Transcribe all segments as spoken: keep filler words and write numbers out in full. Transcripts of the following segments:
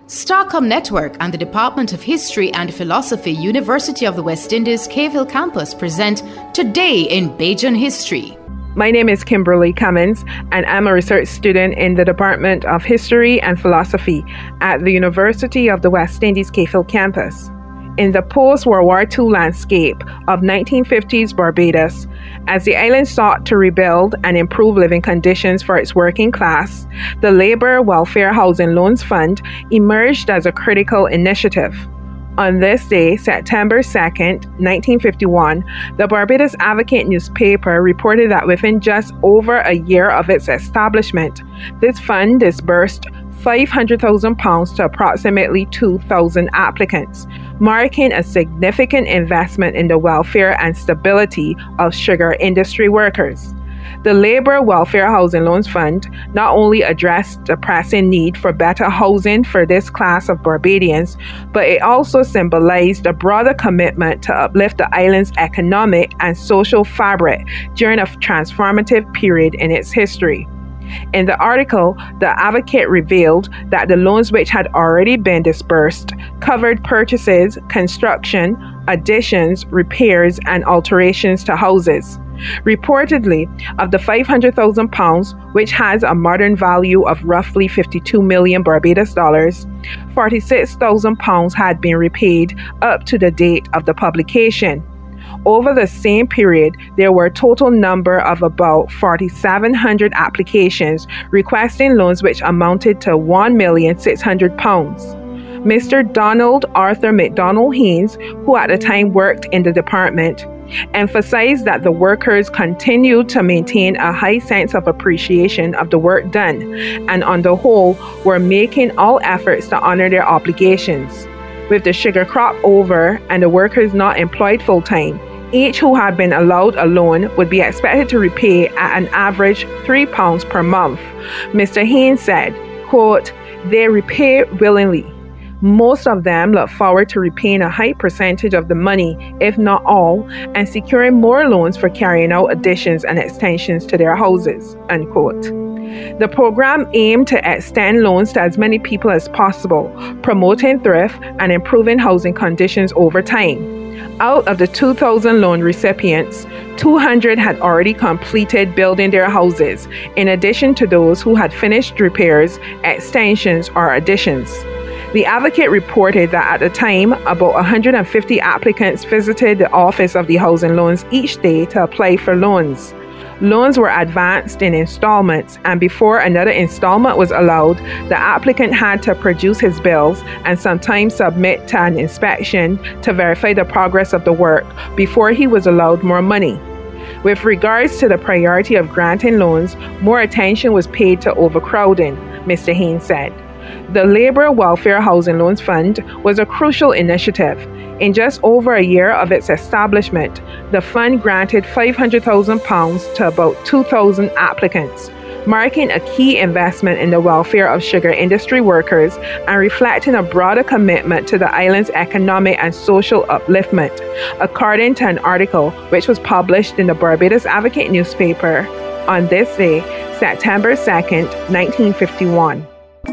Starcom Network and the Department of History and Philosophy, University of the West Indies, Cave Campus present Today in Bajan History. My name is Kimberly Cummins, and I'm a research student in the Department of History and Philosophy at the University of the West Indies, Cave Campus. In the post-World War Two landscape of nineteen fifties Barbados, as the island sought to rebuild and improve living conditions for its working class, the Labour Welfare Housing Loans Fund emerged as a critical initiative. On this day, September second, nineteen fifty-one, the Barbados Advocate newspaper reported that within just over a year of its establishment, this fund disbursed five hundred thousand pounds to approximately two thousand applicants, marking a significant investment in the welfare and stability of sugar industry workers. The Labour Welfare Housing Loans Fund not only addressed the pressing need for better housing for this class of Barbadians, but it also symbolized a broader commitment to uplift the island's economic and social fabric during a transformative period in its history. In the article, the Advocate revealed that the loans which had already been disbursed covered purchases, construction, additions, repairs, and alterations to houses. Reportedly, of the five hundred thousand pounds, which has a modern value of roughly fifty-two million Barbados dollars, forty-six thousand pounds had been repaid up to the date of the publication. Over the same period, there were a total number of about four thousand seven hundred applications requesting loans which amounted to one million six hundred pounds. Mister Donald Arthur McDonald Haynes, who at the time worked in the department, emphasized that the workers continued to maintain a high sense of appreciation of the work done and on the whole were making all efforts to honor their obligations. With the sugar crop over and the workers not employed full-time, each who had been allowed a loan would be expected to repay at an average three pounds per month. Mister Haynes said, quote, "They repay willingly. Most of them look forward to repaying a high percentage of the money, if not all, and securing more loans for carrying out additions and extensions to their houses," unquote. The program aimed to extend loans to as many people as possible, promoting thrift and improving housing conditions over time. Out of the two thousand loan recipients, two hundred had already completed building their houses, in addition to those who had finished repairs, extensions, or additions. The Advocate reported that at the time, about one hundred fifty applicants visited the office of the housing loans each day to apply for loans. Loans were advanced in installments, and before another installment was allowed, the applicant had to produce his bills and sometimes submit to an inspection to verify the progress of the work before he was allowed more money. With regards to the priority of granting loans, more attention was paid to overcrowding, Mister Haynes said. The Labour Welfare Housing Loans Fund was a crucial initiative. In just over a year of its establishment, the fund granted five hundred thousand pounds to about two thousand applicants, marking a key investment in the welfare of sugar industry workers and reflecting a broader commitment to the island's economic and social upliftment, according to an article which was published in the Barbados Advocate newspaper on this day, September second, nineteen fifty-one.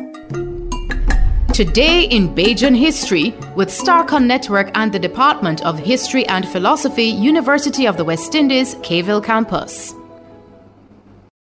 Today in Bajan History with Starcom Network and the Department of History and Philosophy, University of the West Indies, Cave Campus.